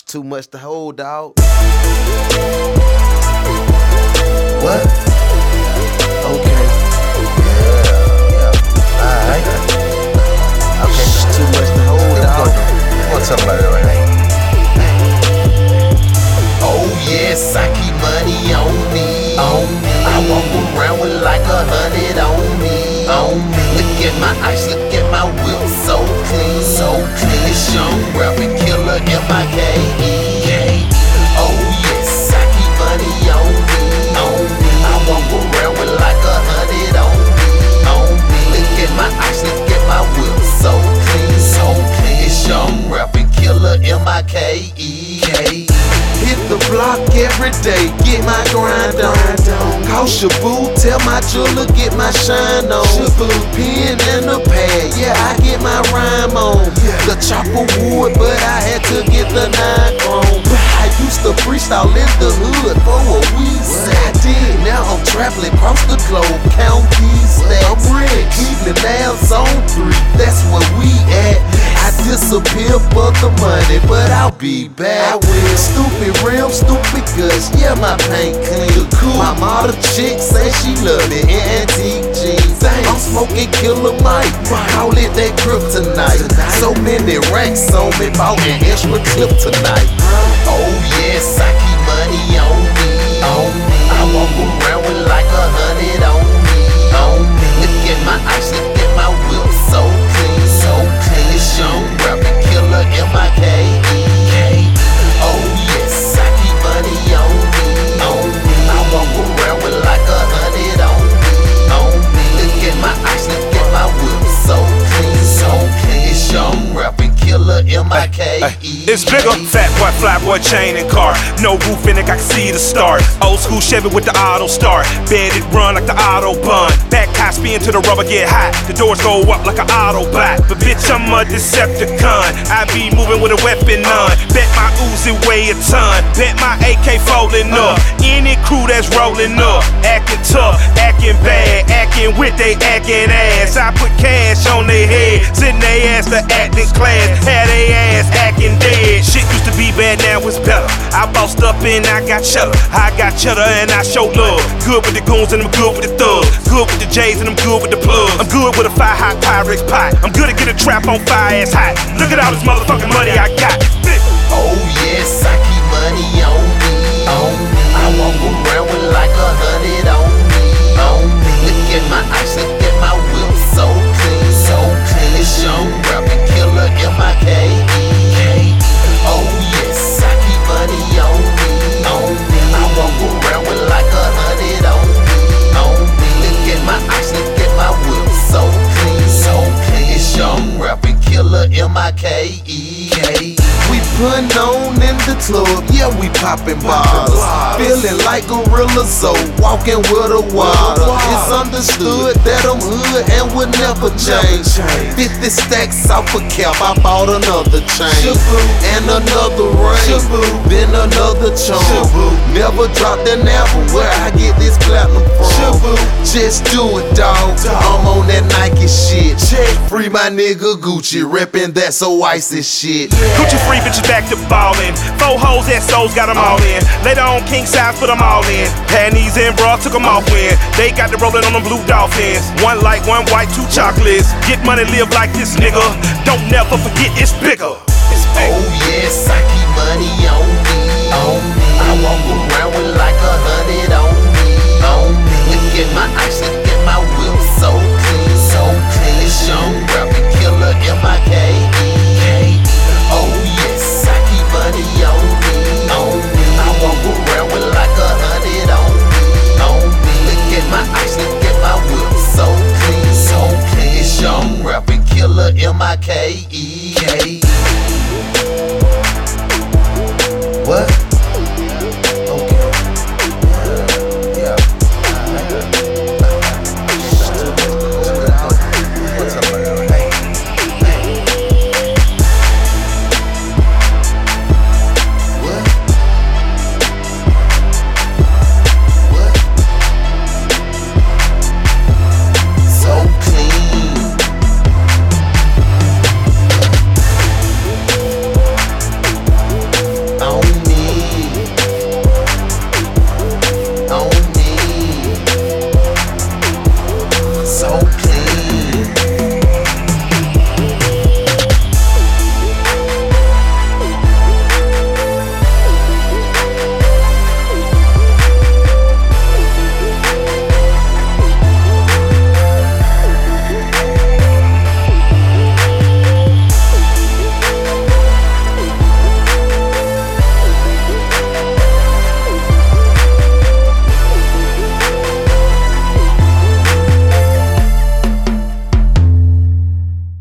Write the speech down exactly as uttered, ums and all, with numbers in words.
too much to hold, dog. What? Okay. Yeah, yeah. Alright. Okay. It's too much to hold, dog. You wanna tell them about it right now? Oh yes, I keep money on me. On me. I walk around with like a hundred on me. On me. Look at my ice, look at my whip, so clean, so clean. It's Young Rapping Killer, M I K E. Oh yes, I keep money on me. On me. I walk around with like a hundred on me. On me. Look at my ice, look at my whip, so clean, so clean. It's Young Rapping Killer, M I K E. Hit the block every day, get my grind on. Call Shaboo, tell my jeweler, get my shine on. Shaboo, pen and a pad, yeah, I get my rhyme on. The chopper wood, but I had to get the nine chrome. I used to freestyle in the hood for a week. I did, now I'm traveling across the globe, count these stacks. I'm red, Cleveland now zone three, that's where we at. I disappear for the money, but I'll be back. I will. Stupid rim, stupid guts, yeah, my paint clean. My model chick say she love it in antique jeans. I'm smoking Killer Mike, call it that kryptonite. So many racks on me, bought an extra clip tonight. Oh yes, I keep money on me. On me. I walk around with like a hundred on me. On me. Look at my ice, look at my whip, so clean, so clean. It's Young Rapping Killer, M I K E. Oh yes, I keep money on me. On me. I walk around with like a hundred on me. On me. Look at my ice, look at my whip, so clean, so clean. It's Young Rapping Killer, M I K E. It's bigger, fat boy, fly boy, chain and car. No roof in it, I can see the stars. Old school Chevy with the auto start. Bed it run like the Autobahn. Back high, spin till the rubber get hot. The doors go up like an Autobot. But bitch, I'm a Decepticon. I be moving with a weapon on. Bet my Uzi weigh a ton. Bet my A K folding up. Any crew that's rolling up, acting tough, acting bad, acting with they acting ass. I put cash on their head, sitting they ass to acting class. Had they ass acting dead. Shit used to be bad, now it's better. I bossed up and I got cheddar. I got cheddar and I show love. Good with the goons and I'm good with the thugs. Good with the J's and I'm good with the plugs. I'm good with a fire hot Pyrex pot. I'm good at get a trap on fire ass hot. Look at all this motherfucking money I got. Oh yes, I keep money on me. On me. I walk around with like a hundred on me. On me. Look at my ice, look at my whip, so clean, so clean. It's Young Rapping Killer, M I K E. Oh yes, I keep money on me. On me. I walk around with like a hundred on me. On me. Look at my ice, look at my whip, so clean, so clean. It's Young Rapping Killer, M I K E. We puttin' on in the club, yeah, we poppin' bottles. Feeling like Gorilla Zoe, walking with a water. It's understood that I'm hood and will never change. Fifty stacks off a cap, I bought another chain and another ring, then another chunk. Never dropped an album where I get this platinum from. Just do it, dawg. I'm on that Nike shit. Free my nigga Gucci, reppin' that so icy shit. Gucci free bitches back to ballin'. Four hoes, S Os got them all in. Later on king size, put them all in. Panties and bra, took them off when they got the rollin' on them blue dolphins. One light, one white, two chocolates. Get money, live like this nigga. Don't never forget it's bigger. It's bigger. Oh yes, I keep